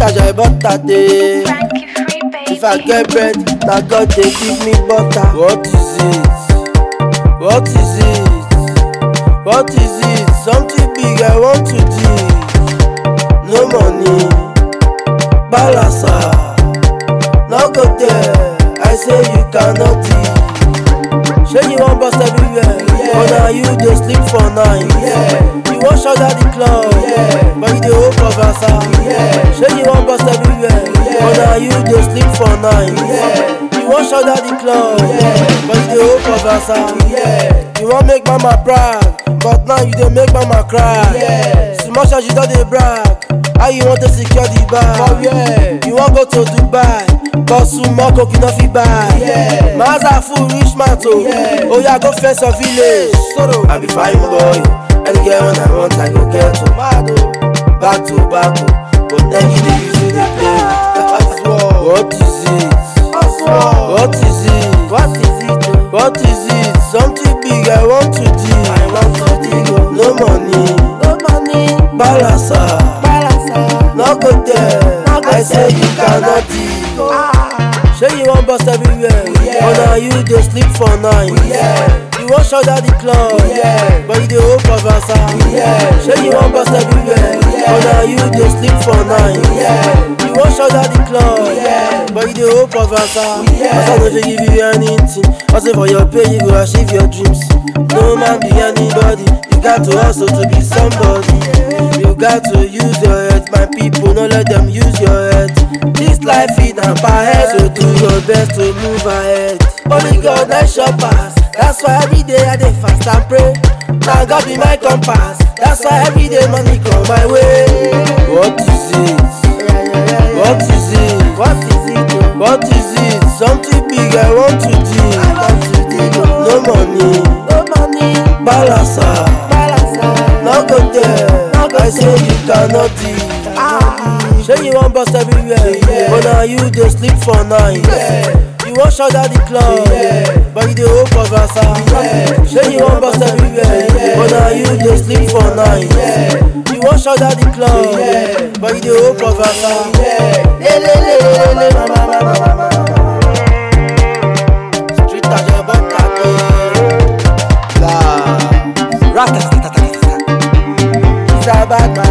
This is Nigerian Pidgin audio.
I butter day. Frankie free, baby. If I get bread, now God they give me butter. What is it? What is it? What is it? Something big I want to do. No money, balasa. Now go there, I say you cannot eat. Say you want bust everywhere, but now you dey sleep for night. You want shut down the club, but you dey hope for Versa. Say you want bust everywhere, but now you dey sleep for night. You want shut down the club, but you dey hope for Versa. You want make mama brag, but now you dey make mama cry. So much as you don dey brag, how you want to secure the bag? You want go to Dubai, but small coke you no fit buy. Maza full rich man too. Oh yeah, go fence your village. I be fine boy, any girl when I want I go get to. Back to back, but then you dey use it dey play. What is it? What is it? What is it? What is it? Something big I want to do. No money, balasa. No go there, I say you cannot eat. Say you want bust everywhere, but now you dey sleep for night. You want shut down the club, but you dey hope for Versa. Say you want bust everywhere, but now you dey sleep for night. You want shut down the club, but you dey hope for Versa. Versa no fit give you anything. Hustle for your pay, you go achieve your dreams. No man be anybody, you got to hustle to be somebody. You got to use your head, my people, no let them use your head. This life is not bad, so do your best to move ahead. Only God that shall pass, that's why every day I dey fast and pray. Now God be my compass, that's why every day money come my way. What is it? What is it? What is it? What is it? Something big I want to do. No money, balasa. Now go there, I say you cannot eat. Say you want bust everywhere, but now you dey sleep for night. You want shut down the club, but you dey hope for Versa. Say you want bust everywhere, but now you dey sleep for night. You want shut down the club, but you dey hope for Versa. Street I butter day. Rata, it's a bad man.